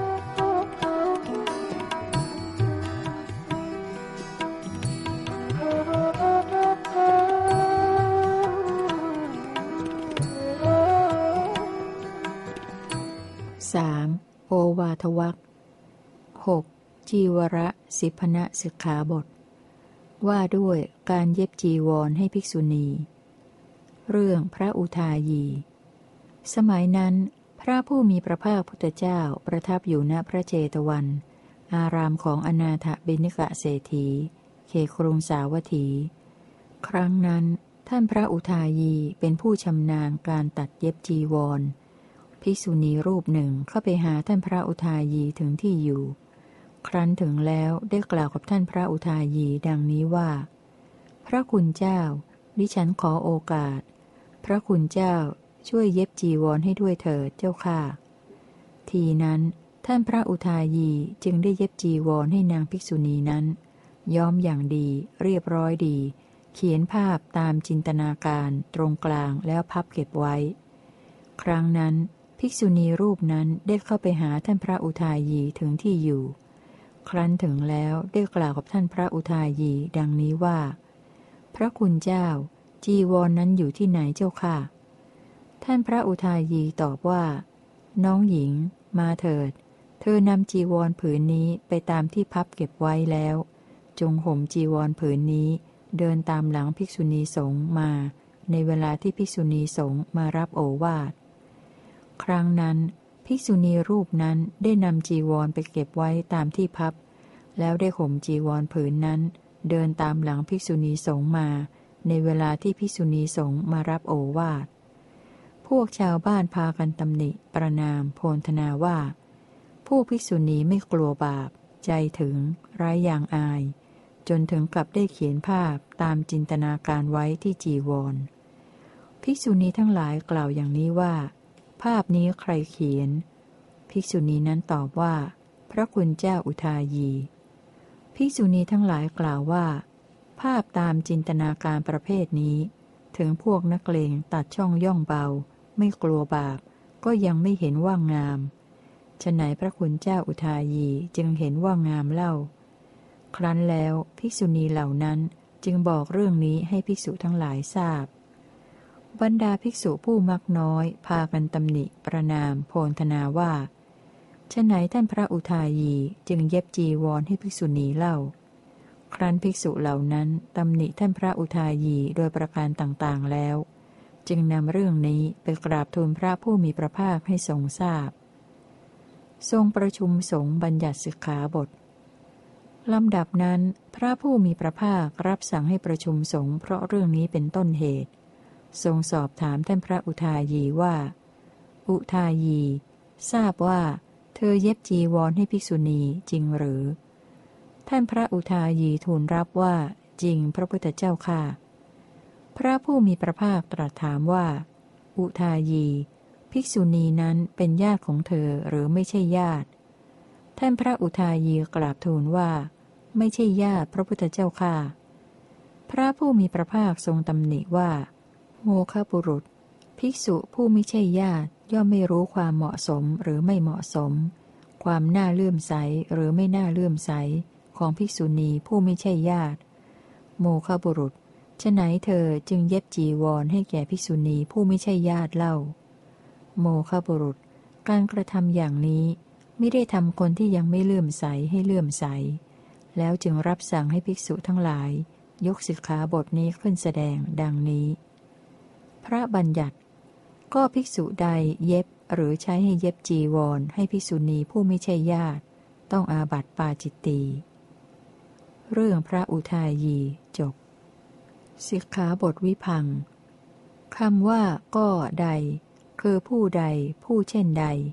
สามโอวาทวรรคหกจีวรสิพนสิกขาบทว่าด้วยการเย็บจีวรให้ภิกษุณีเรื่องพระอุทายีสมัยนั้นพระผู้มีพระภาคพุทธเจ้าประทับอยู่ณพระเจตวันอารามของอนาถบิณกเศรษฐีเขตกรุงสาวัตถีครั้งนั้นท่านพระอุทายีเป็นผู้ชำนาญการตัดเย็บจีวรภิกษุณีรูปหนึ่งเข้าไปหาท่านพระอุทายีถึงที่อยู่ครั้นถึงแล้วได้กล่าวกับท่านพระอุทายีดังนี้ว่าพระคุณเจ้าดิฉันขอโอกาสพระคุณเจ้าช่วยเย็บจีวรให้ด้วยเถิดเจ้าค่ะทีนั้นท่านพระอุทายีจึงได้เย็บจีวรให้นางภิกษุณีนั้นย้อมอย่างดีเรียบร้อยดีเขียนภาพตามจินตนาการตรงกลางแล้วพับเก็บไว้ครั้งนั้นภิกษุณีรูปนั้นได้เข้าไปหาท่านพระอุทายีถึงที่อยู่ครั้นถึงแล้วได้กล่าวกับท่านพระอุทายีดังนี้ว่าพระคุณเจ้าจีวร น, นั้นอยู่ที่ไหนเจ้าค่ะท่านพระอุทายีตอบว่าน้องหญิงมาเถิดเธอนำจีวรผืนนี้ไปตามที่พับเก็บไว้แล้วจงห่มจีวรผืนนี้เดินตามหลังภิกษุณีสงฆ์มาในเวลาที่ภิกษุณีสงฆ์มารับโอวาทครั้งนั้นภิกษุณีรูปนั้นได้นำจีวรไปเก็บไว้ตามที่พับแล้วได้ห่มจีวรผืนนั้นเดินตามหลังภิกษุณีสงฆ์มาในเวลาที่ภิกษุณีสงฆ์มารับโอวาทพวกชาวบ้านพากันตำหนิประณามโพลธนาว่าผู้ภิกษุณีไม่กลัวบาปใจถึงไร้อย่างอายจนถึงกับได้เขียนภาพตามจินตนาการไว้ที่จีวรภิกษุณีทั้งหลายกล่าวอย่างนี้ว่าภาพนี้ใครเขียนภิกษุณีนั้นตอบว่าพระคุณเจ้าอุทายีภิกษุณีทั้งหลายกล่าวว่าภาพตามจินตนาการประเภทนี้ถึงพวกนักเลงตัดช่องย่องเบาไม่กลัวบาปก็ยังไม่เห็นว่างามฉะไหนพระคุณเจ้าอุทายีจึงเห็นว่างามเล่าครั้นแล้วภิกษุณีเหล่านั้นจึงบอกเรื่องนี้ให้ภิกษุทั้งหลายทราบบรรดาภิกษุผู้มักน้อยพากันตำหนิประณามโพลธนาว่าฉะไหนท่านพระอุทายีจึงเย็บจีวรให้ภิกษุณีเล่าครั้นภิกษุเหล่านั้นตำหนิท่านพระอุทายีโดยประการต่างๆแล้วจึงนำเรื่องนี้ไปกราบทูลพระผู้มีพระภาคให้ทรงทราบทรงประชุมสงฆ์บัญญัติสิกขาบทลำดับนั้นพระผู้มีพระภาครับสั่งให้ประชุมสงฆ์เพราะเรื่องนี้เป็นต้นเหตุทรงสอบถามท่านพระอุทายีว่าอุทายีทราบว่าเธอเย็บจีวรให้ภิกษุณีจริงหรือท่านพระอุทายีทูลรับว่าจริงพระพุทธเจ้าค่ะพระผู้มีพระภาคตรัสถามว่าอุทายีภิกษุณีนั้นเป็นญาติของเธอหรือไม่ใช่ญาติท่านพระอุทายีกราบทูลว่าไม่ใช่ญาติพระพุทธเจ้าค่ะพระผู้มีพระภาคทรงตำหนิว่าโมฆะบุรุษภิกษุผู้ไม่ใช่ญาติย่อมไม่รู้ความเหมาะสมหรือไม่เหมาะสมความน่าเลื่อมใสหรือไม่น่าเลื่อมใสของภิกษุณีผู้ไม่ใช่ญาติโมฆะบุรุษฉะไหนเธอจึงเย็บจีวรให้แก่ภิกษุณีผู้ไม่ใช่ญาติเล่าโมฆะบุรุษการกระทำอย่างนี้ไม่ได้ทำคนที่ยังไม่เลื่อมใสให้เลื่อมใสแล้วจึงรับสั่งให้ภิกษุทั้งหลายยกสิกขาบทนี้ขึ้นแสดงดังนี้พระบัญญัติก็ภิกษุใดเย็บหรือใช้ให้เย็บจีวรให้ภิกษุณีผู้ไม่ใช่ญาติต้องอาบัติปาจิตตีเรื่องพระอุทายีจบสิกขาบทวิพังค์คำว่าก็ใดคือผู้ใดผู้เช่นใด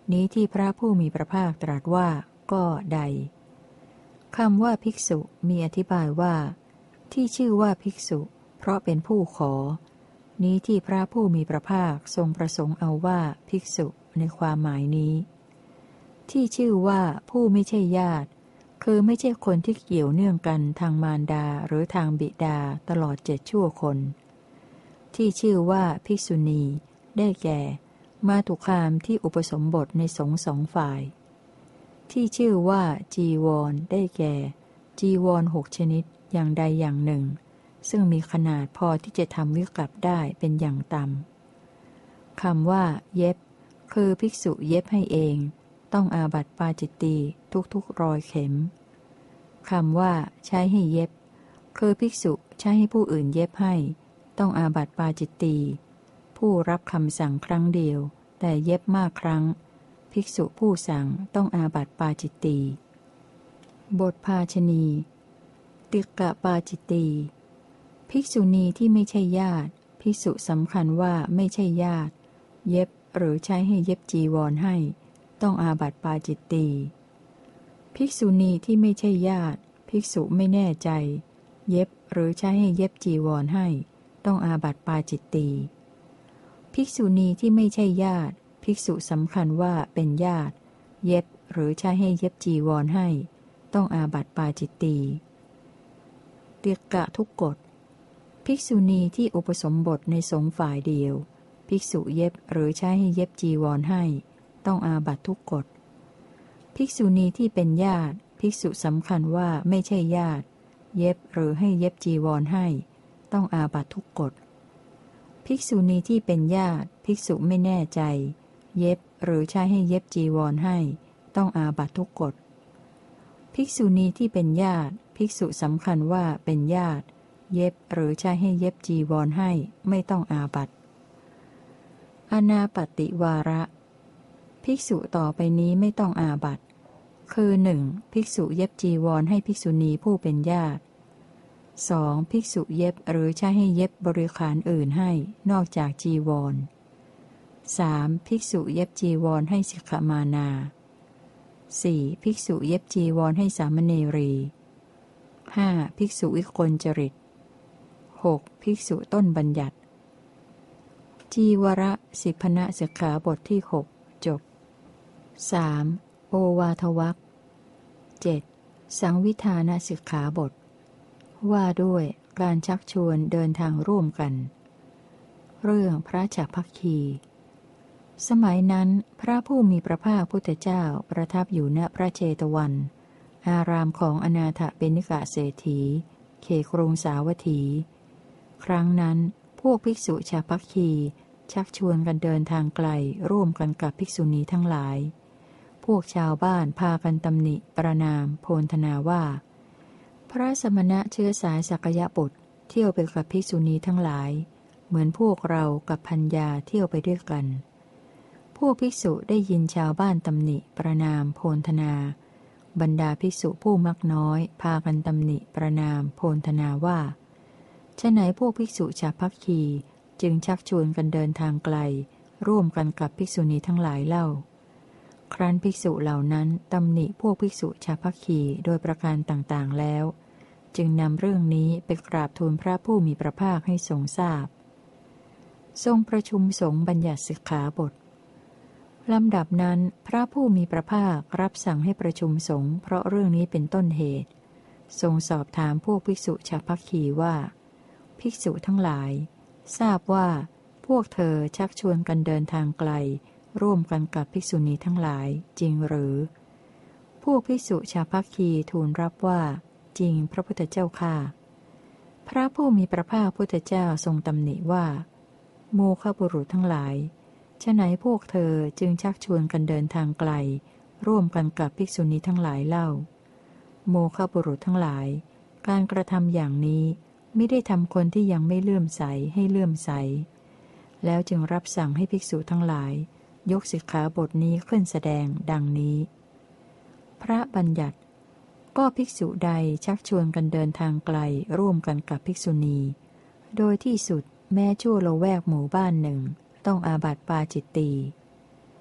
นี้ที่พระผู้มีพระภาคตรัสว่าก็ใดคำว่าภิกษุมีอธิบายว่าที่ชื่อว่าภิกษุเพราะเป็นผู้ขอนี้ที่พระผู้มีพระภาคทรงประสงค์เอาว่าภิกษุในความหมายนี้ที่ชื่อว่าผู้ไม่ใช่ญาติคือไม่ใช่คนที่เกี่ยวเนื่องกันทางมารดาหรือทางบิดาตลอดเจ็ดชั่วคนที่ชื่อว่าภิกษุณีได้แก่มาตุคามที่อุปสมบทในสงฆ์สองฝ่ายที่ชื่อว่าจีวรได้แก่จีวรหกชนิดอย่างใดอย่างหนึ่งซึ่งมีขนาดพอที่จะทำวิกัปได้เป็นอย่างต่ำคำว่าเย็บคือภิกษุเย็บให้เองต้องอาบัติปาจิตตีทุกๆรอยเข็มคำว่าใช้ให้เย็บคือภิกษุใช้ให้ผู้อื่นเย็บให้ต้องอาบัติปาจิตตีผู้รับคำสั่งครั้งเดียวแต่เย็บมากครั้งภิกษุผู้สั่งต้องอาบัติปาจิตตีบทภาชณีติกะปาจิตตีภิกษุณีที่ไม่ใช่ญาติภิกษุสำคัญว่าไม่ใช่ญาติเย็บหรือใช้ให้เย็บจีวรให้ต้องอาบัติปาจิตตีภิกษุณีที่ไม่ใช่ญาติภิกษุไม่แน่ใจเย็บหรือใช้ให้เย็บจีวรให้ต้องอาบัติปาจิตตีภิกษุณีที่ไม่ใช่ญาติภิกษุสำคัญว่าเป็นญาติเย็บหรือใช้ให้เย็บจีวรให้ต้องอาบัติปาจิตตีติกะทุกกฎภิกษุณีที่อุปสมบทในสงฆ์ฝ่ายเดียวภิกษุเย็บหรือใช้ให้เย็บจีวรให้ต้องอาบัตทุกกฎภิกษุณีที่เป็นญาติภิกษุสำคัญว่าไม่ใช่ญาติเย็บหรือให้เย็บจีวรให้ต้องอาบัตทุกกฎภิกษุณีที่เป็นญาติภิกษุไม่แน่ใจเย็บหรือใช้ให้เย็บจีวรให้ต้องอาบัตทุกกฎภิกษุณีที่เป็นญาติภิกษุสำคัญว่าเป็นญาติเย็บหรือใช้ให้เย็บจีวรให้ไม่ต้องอาบัตอนาปติวาระภิกษุต่อไปนี้ไม่ต้องอาบัตคือ หนึ่ง. ภิกษุเย็บจีวรให้ภิกษุณีผู้เป็นญาติ สอง. ภิกษุเย็บหรือใช้ให้เย็บบริขารอื่นให้นอกจากจีวร สาม. ภิกษุเย็บจีวรให้สิกขมานา สี่. ภิกษุเย็บจีวรให้สามเณรี ห้า. ภิกษุวิกลจริต หก. ภิกษุต้นบัญญัติจีวรสิพนสิกขาบทที่หกจบ สาม. โอวาทวรรค เจ็ด. สังวิธานสิกขาบทว่าด้วยการชักชวนเดินทางร่วมกันเรื่องพระฉัพพคี สมัยนั้นพระผู้มีพระภาคพุทธเจ้าประทับอยู่ณพระเชตวันอารามของอนาถเปนิกะเศรษฐีเขตกรุงสาวัตถี ครั้งนั้นพวกภิกษุฉัพพคีชักชวนกันเดินทางไกลร่วมกันกับภิกษุณีทั้งหลายพวกชาวบ้านพากันตำหนิประนามโพลธนาว่าพระสมณะเชื้อสายสักยบุตรเที่ยวไปกับภิกษุณีทั้งหลายเหมือนพวกเรากับพัญญาเที่ยวไปด้วยกันพวกภิกษุได้ยินชาวบ้านตำหนิประนามโพลธนาบรรดาภิกษุผู้มักน้อยพากันตำหนิประนามโพลธนาว่าฉะไหนพวกภิกษุฉัพพคีจึงชักชวนกันเดินทางไกลร่วมกันกับภิกษุณีทั้งหลายเล่าครั้นภิกษุเหล่านั้นตำหนิพวกภิกษุฉัพพคีโดยประการต่างๆแล้วจึงนำเรื่องนี้ไปกราบทูลพระผู้มีพระภาคให้ทรงทราบทรงประชุมสงฆ์บัญญัติสิกขาบทลำดับนั้นพระผู้มีพระภาครับสั่งให้ประชุมสงฆ์เพราะเรื่องนี้เป็นต้นเหตุทรงสอบถามพวกภิกษุฉัพพคีว่าภิกษุทั้งหลายทราบว่าพวกเธอชักชวนกันเดินทางไกลร่วมกันกับภิกษุณีทั้งหลายจริงหรือพวกภิกษุฉัพพคีทูลรับว่าจริงพระพุทธเจ้าข้าพระผู้มีพระภาคพุทธเจ้าทรงตำหนิว่าโมฆะบุรุษทั้งหลายฉะไหนพวกเธอจึงชักชวนกันเดินทางไกลร่วมกันกับภิกษุณีทั้งหลายเล่าโมฆะบุรุษทั้งหลายการกระทำอย่างนี้ไม่ได้ทำคนที่ยังไม่เลื่อมใสให้เลื่อมใสแล้วจึงรับสั่งให้ภิกษุทั้งหลายยกสิกขาบทนี้ขึ้นแสดงดังนี้พระบัญญัติก็ภิกษุใดชักชวนกันเดินทางไกลร่วมกันกับภิกษุณีโดยที่สุดแม้ชั่วละแวกหมู่บ้านหนึ่งต้องอาบัติปาจิตตี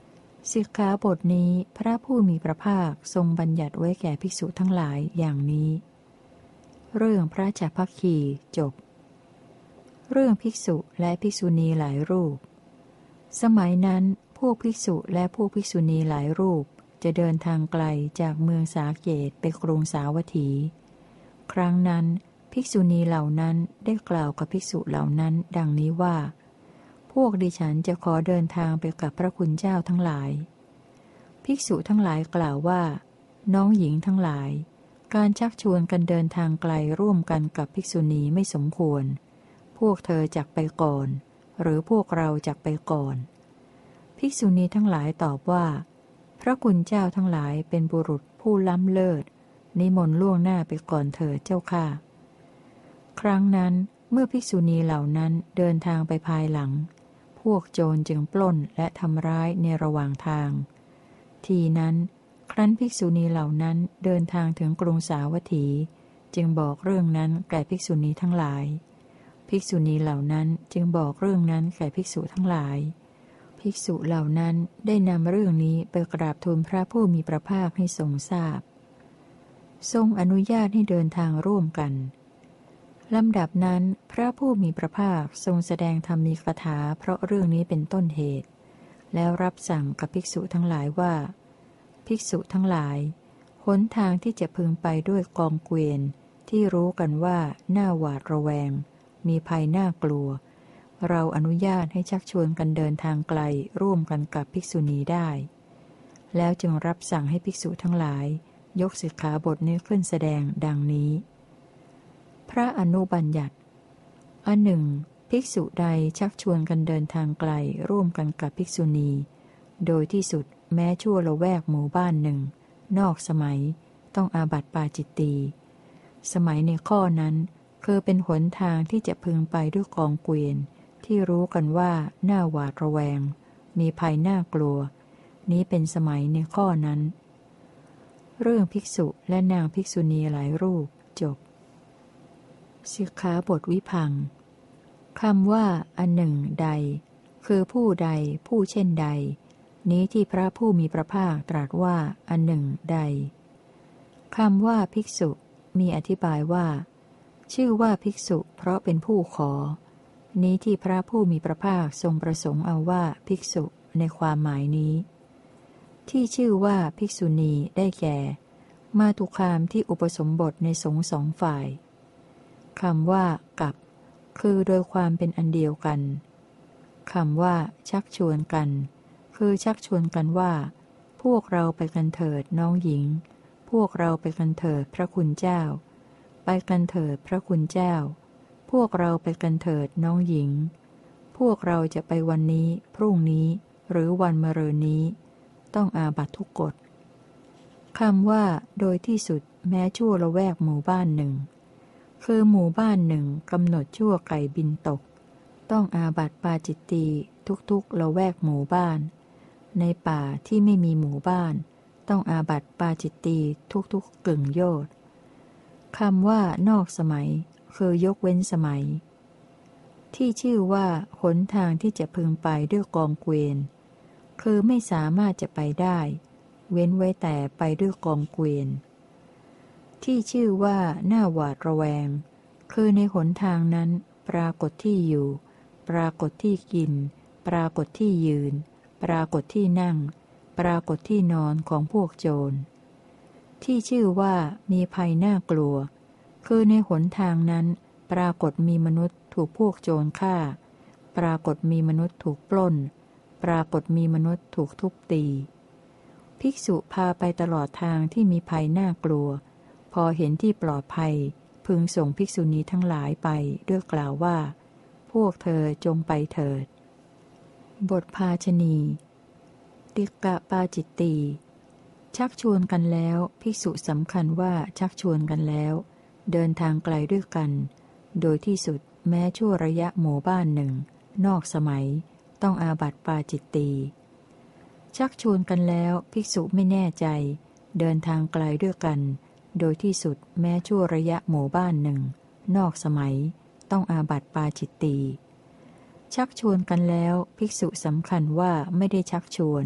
สิกขาบทนี้พระผู้มีพระภาคทรงบัญญัติไว้แก่ภิกษุทั้งหลายอย่างนี้เรื่องพระจักภัคคีจบเรื่องภิกษุและภิกษุณีหลายรูปสมัยนั้นพวกภิกษุและพวกภิกษุณีหลายรูปจะเดินทางไกลจากเมืองสาเกตไปกรุงสาวัตถีครั้งนั้นภิกษุณีเหล่านั้นได้กล่าวกับภิกษุเหล่านั้นดังนี้ว่าพวกดิฉันจะขอเดินทางไปกับพระคุณเจ้าทั้งหลายภิกษุทั้งหลายกล่าวว่าน้องหญิงทั้งหลายการชักชวนกันเดินทางไกลร่วมกันกับภิกษุณีไม่สมควรพวกเธอจักไปก่อนหรือพวกเราจักไปก่อนภิกษุณีทั้งหลายตอบว่าพระคุณเจ้าทั้งหลายเป็นบุรุษผู้ล้ำเลิศนิมนต์ล่วงหน้าไปก่อนเถิดเจ้าค่ะครั้งนั้นเมื่อภิกษุณีเหล่านั้นเดินทางไปภายหลังพวกโจรจึงปล้นและทำร้ายในระหว่างทางทีนั้นครั้นภิกษุณีเหล่านั้นเดินทางถึงกรุงสาวัตถีจึงบอกเรื่องนั้นแก่ภิกษุณีทั้งหลายภิกษุณีเหล่านั้นจึงบอกเรื่องนั้นแก่ภิกษุทั้งหลายภิกษุเหล่านั้นได้นำเรื่องนี้ไปกราบทูลพระผู้มีพระภาคให้ทรงทราบทรงอนุญาตให้เดินทางร่วมกันลำดับนั้นพระผู้มีพระภาคทรงแสดงธรรมีกถาเพราะเรื่องนี้เป็นต้นเหตุแล้วรับสั่งกับภิกษุทั้งหลายว่าภิกษุทั้งหลายหนทางที่จะพึงไปด้วยกองเกวียนที่รู้กันว่าน่าหวาดระแวงมีภัยน่ากลัวเราอนุญาตให้ชักชวนกันเดินทางไกลร่วมกันกับภิกษุณีได้แล้วจึงรับสั่งให้ภิกษุทั้งหลายยกสิกขาบทนี้ขึ้นแสดงดังนี้พระอนุบัญญัติอันหนึ่งภิกษุใดชักชวนกันเดินทางไกลร่วมกันกับภิกษุณีโดยที่สุดแม้ชั่วละแวกหมู่บ้านหนึ่งนอกสมัยต้องอาบัติปาจิตตีสมัยในข้อนั้นคือเป็นหนทางที่จะพึงไปด้วยกองเกวียนที่รู้กันว่าน่าหวาดระแวงมีภัยน่ากลัวนี้เป็นสมัยในข้อนั้นเรื่องภิกษุและนางภิกษุณีหลายรูปจบสิกขาบทวิพังค์คำว่าอันหนึ่งใดคือผู้ใดผู้เช่นใดนี้ที่พระผู้มีพระภาคตรัสว่าอันหนึ่งใดคำว่าภิกษุมีอธิบายว่าชื่อว่าภิกษุเพราะเป็นผู้ขอนี้ที่พระผู้มีพระภาคทรงประสงค์เอาว่าภิกษุในความหมายนี้ที่ชื่อว่าภิกษุณีได้แก่มาตุคามที่อุปสมบทในสงฆ์สองฝ่ายคำว่ากับคือโดยความเป็นอันเดียวกันคำว่าชักชวนกันคือชักชวนกันว่าพวกเราไปกันเถิดน้องหญิงพวกเราไปกันเถิดพระคุณเจ้าไปกันเถิดพระคุณเจ้าพวกเราไปกันเถิดน้องหญิงพวกเราจะไปวันนี้พรุ่งนี้หรือวันมะรืนนี้ต้องอาบัตทุกกฎคำว่าโดยที่สุดแม้ชั่วละแวกหมู่บ้านหนึ่งคือหมู่บ้านหนึ่งกำหนดชั่วไก่บินตกต้องอาบัติปาจิตตีทุกๆละแวกหมู่บ้านในป่าที่ไม่มีหมู่บ้านต้องอาบัติปาจิตตีทุกๆกึ่งโยชน์คำว่านอกสมัยคือยกเว้นสมัยที่ชื่อว่าหนทางที่จะพึงไปด้วยกองเกวียนคือไม่สามารถจะไปได้เว้นไว้แต่ไปด้วยกองเกวียนที่ชื่อว่าหน้าหวาดระแวงคือในหนทางนั้นปรากฏที่อยู่ปรากฏที่กินปรากฏที่ยืนปรากฏที่นั่งปรากฏที่นอนของพวกโจรที่ชื่อว่ามีภัยน่ากลัวคือในหนทางนั้นปรากฏมีมนุษย์ถูกพวกโจรฆ่าปรากฏมีมนุษย์ถูกปล้นปรากฏมีมนุษย์ถูกทุบตีภิกษุพาไปตลอดทางที่มีภัยน่ากลัวพอเห็นที่ปลอดภัยพึงส่งภิกษุณีทั้งหลายไปด้วยกล่าวว่าพวกเธอจงไปเถิดบทภาชณีติกะปาจิตตีชักชวนกันแล้วภิกษุสำคัญว่าชักชวนกันแล้วเดินทางไกลด้วยกันโดยที่สุดแม้ชั่วระยะหมู่บ้านหนึ่งนอกสมัยต้องอาบัติปาจิตตีชักชวนกันแล้วภิกษุไม่แน่ใจเดินทางไกลด้วยกันโดยที่สุดแม้ชั่วระยะหมู่บ้านหนึ่งนอกสมัยต้องอาบัติปาจิตตีชักชวนกันแล้วภิกษุสำคัญว่าไม่ได้ชักชวน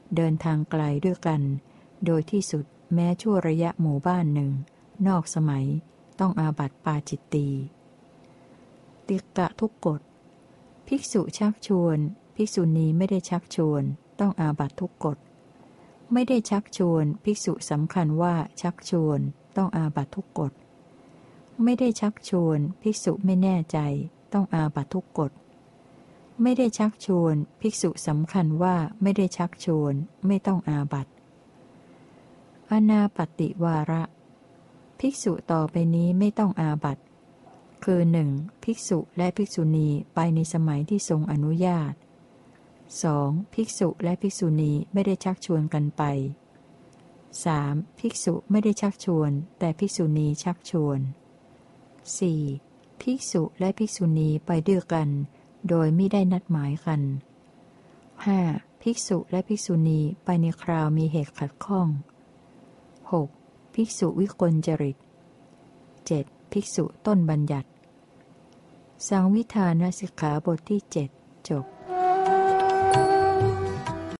เดินทางไกลด้วยกันโดยที่สุดแม้ชั่วระยะหมู่บ้านหนึ่งนอกสมัยต้องอาบัติปาจิตตีติกะทุกกฎภิกษุชักชวนภิกษุณีไม่ได้ชักชวนต้องอาบัติทุกกฎไม่ได้ชักชวนภิกษุสำคัญว่าชักชวนต้องอาบัติทุกกฎไม่ได้ชักชวนภิกษุไม่แน่ใจต้องอาบัติทุกกฎไม่ได้ชักชวนภิกษุสำคัญว่าไม่ได้ชักชวนไม่ต้องอาบัติอนาปฏิวาระภิกษุต่อไปนี้ไม่ต้องอาบัติคือหนึ่งภิกษุและภิกษุณีไปในสมัยที่ทรงอนุญาต สอง. ภิกษุและภิกษุณีไม่ได้ชักชวนกันไป สาม. ภิกษุไม่ได้ชักชวนแต่ภิกษุณีชักชวน สี่. ภิกษุและภิกษุณีไปด้วยกันโดยไม่ได้นัดหมายกัน ห้า. ภิกษุและภิกษุณีไปในคราวมีเหตุขัดข้อง หก. ภิกษุวิกลจริต เจ็ด. ภิกษุต้นบัญญัติสังวิธานสิกขาบทที่เจ็ดจบ